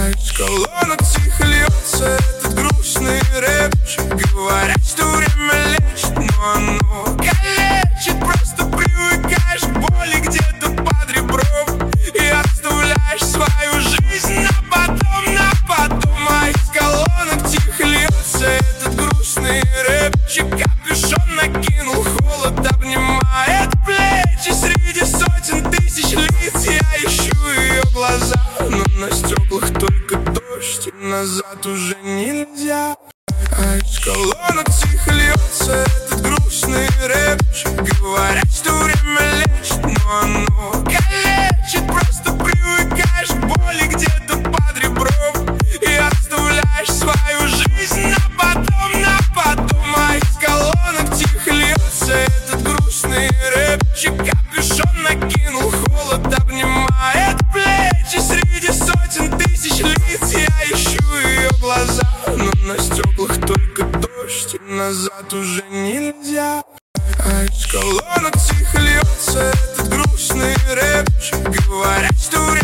А из колонок тихо льется этот грустный рэпчик. Говорят, что время лечит, но оно калечит. Просто привыкаешь к боли где-то под ребром и оставляешь свою жизнь на потом. А из колонок тихо льется этот грустный рэпчик. Капюшон накинул, холод обнимает плечи. Среди сотен тысяч лиц я ищу ее глаза, но на стеклах только дождь, и назад уже нельзя. А из колонок тихо льется этот грустный рэпчик. Говорят, что время лечит, но оно калечит. Просто привыкаешь к боли где-то под ребром и оставляешь свою жизнь на потом. А из колонок тихо льется этот грустный рэпчик. Капюшон накинул, холод обнимает плечи. Среди сотен тысяч лиц я ищу ее глаза, но на стеклах только дождь, и назад уже нельзя. А из колонок тихо льется этот грустный рэпчик. Говорят, что